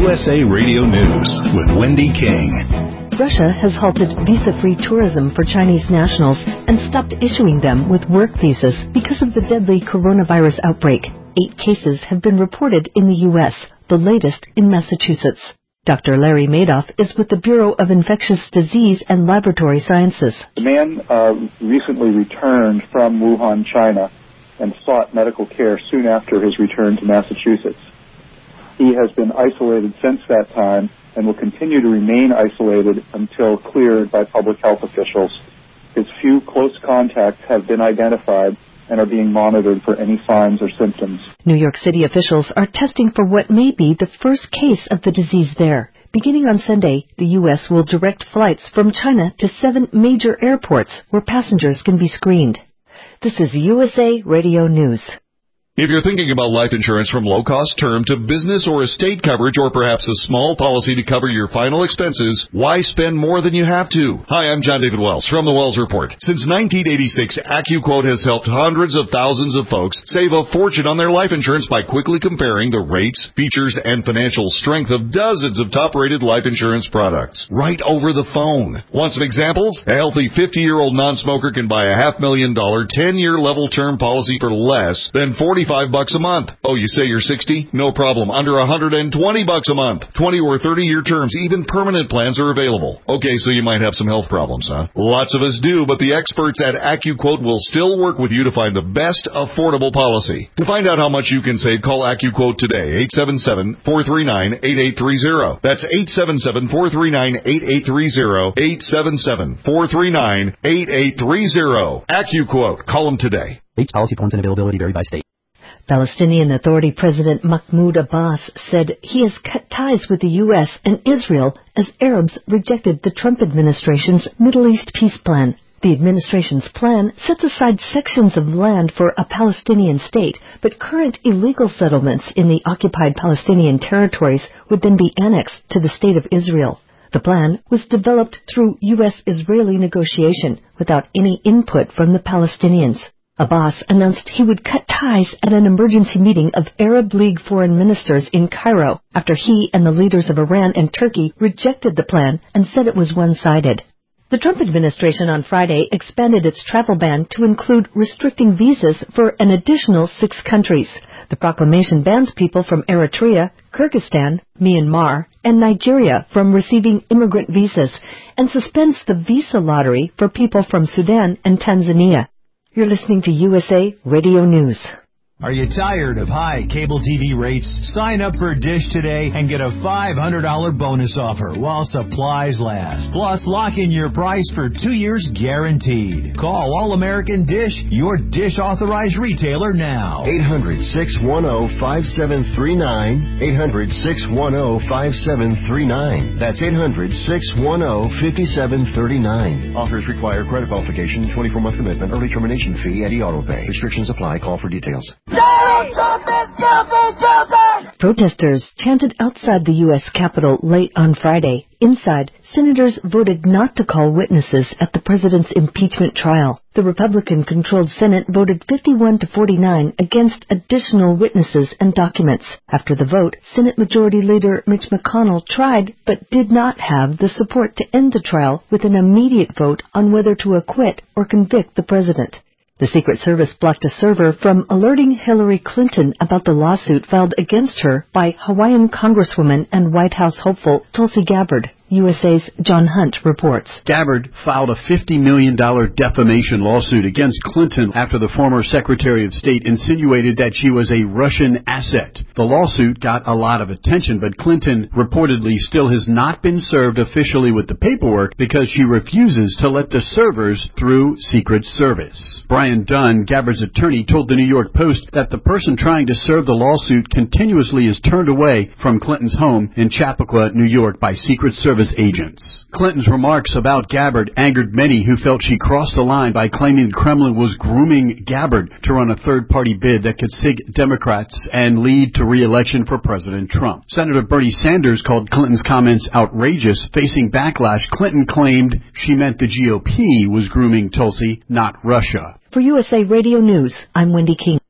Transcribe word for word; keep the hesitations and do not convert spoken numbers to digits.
U S A Radio News with Wendy King. Russia has halted visa-free tourism for Chinese nationals and stopped issuing them with work visas because of the deadly coronavirus outbreak. Eight cases have been reported in the U S, the latest in Massachusetts. Doctor Larry Madoff is with the Bureau of Infectious Disease and Laboratory Sciences. The man uh, recently returned from Wuhan, China, and sought medical care soon after his return to Massachusetts. He has been isolated since that time and will continue to remain isolated until cleared by public health officials. His few close contacts have been identified and are being monitored for any signs or symptoms. New York City officials are testing for what may be the first case of the disease there. Beginning on Sunday, the U S will direct flights from China to seven major airports where passengers can be screened. This is U S A Radio News. If you're thinking about life insurance from low-cost term to business or estate coverage or perhaps a small policy to cover your final expenses, why spend more than you have to? Hi, I'm John David Wells from the Wells Report. Since nineteen eighty-six, AccuQuote has helped hundreds of thousands of folks save a fortune on their life insurance by quickly comparing the rates, features, and financial strength of dozens of top-rated life insurance products right over the phone. Want some examples? A healthy fifty-year-old non-smoker can buy a half million dollar ten-year level term policy for less than forty Five bucks a month. Oh, you say you're sixty? No problem. Under one hundred twenty bucks a month. twenty or thirty year terms. Even permanent plans are available. Okay, so you might have some health problems, huh? Lots of us do, but the experts at AccuQuote will still work with you to find the best affordable policy. To find out how much you can save, call AccuQuote today. eight seven seven, four three nine, eight eight three zero. That's eight seven seven, four three nine, eight eight three zero. eight seven seven, four three nine, eight eight three zero. AccuQuote. Call them today. Rates, policy points, and availability vary by state. Palestinian Authority President Mahmoud Abbas said he has cut ties with the U S and Israel as Arabs rejected the Trump administration's Middle East peace plan. The administration's plan sets aside sections of land for a Palestinian state, but current illegal settlements in the occupied Palestinian territories would then be annexed to the state of Israel. The plan was developed through U S-Israeli negotiation without any input from the Palestinians. Abbas announced he would cut ties at an emergency meeting of Arab League foreign ministers in Cairo after he and the leaders of Iran and Turkey rejected the plan and said it was one-sided. The Trump administration on Friday expanded its travel ban to include restricting visas for an additional six countries. The proclamation bans people from Eritrea, Kyrgyzstan, Myanmar, and Nigeria from receiving immigrant visas and suspends the visa lottery for people from Sudan and Tanzania. You're listening to U S A Radio News. Are you tired of high cable T V rates? Sign up for Dish today and get a five hundred dollars bonus offer while supplies last. Plus, lock in your price for two years guaranteed. Call All-American Dish, your Dish authorized retailer now. eight hundred, six one zero, five seven three nine. eight hundred, six one zero, five seven three nine. That's eight hundred, six one zero, five seven three nine. Offers require credit qualification, twenty-four month commitment, early termination fee, and e-auto pay. Restrictions apply. Call for details. Donald Trump is guilty, guilty! Protesters chanted outside the U S Capitol late on Friday. Inside, senators voted not to call witnesses at the president's impeachment trial. The Republican-controlled Senate voted fifty-one to forty-nine against additional witnesses and documents. After the vote, Senate Majority Leader Mitch McConnell tried but did not have the support to end the trial with an immediate vote on whether to acquit or convict the president. The Secret Service blocked a server from alerting Hillary Clinton about the lawsuit filed against her by Hawaiian Congresswoman and White House hopeful Tulsi Gabbard. U S A's John Hunt reports. Gabbard filed a fifty million dollars defamation lawsuit against Clinton after the former Secretary of State insinuated that she was a Russian asset. The lawsuit got a lot of attention, but Clinton reportedly still has not been served officially with the paperwork because she refuses to let the servers through Secret Service. Brian Dunn, Gabbard's attorney, told the New York Post that the person trying to serve the lawsuit continuously is turned away from Clinton's home in Chappaqua, New York, by Secret Service agents. Clinton's remarks about Gabbard angered many who felt she crossed the line by claiming the Kremlin was grooming Gabbard to run a third-party bid that could sig Democrats and lead to re-election for President Trump. Senator Bernie Sanders called Clinton's comments outrageous. Facing backlash, Clinton claimed she meant the G O P was grooming Tulsi, not Russia. For U S A Radio News, I'm Wendy King.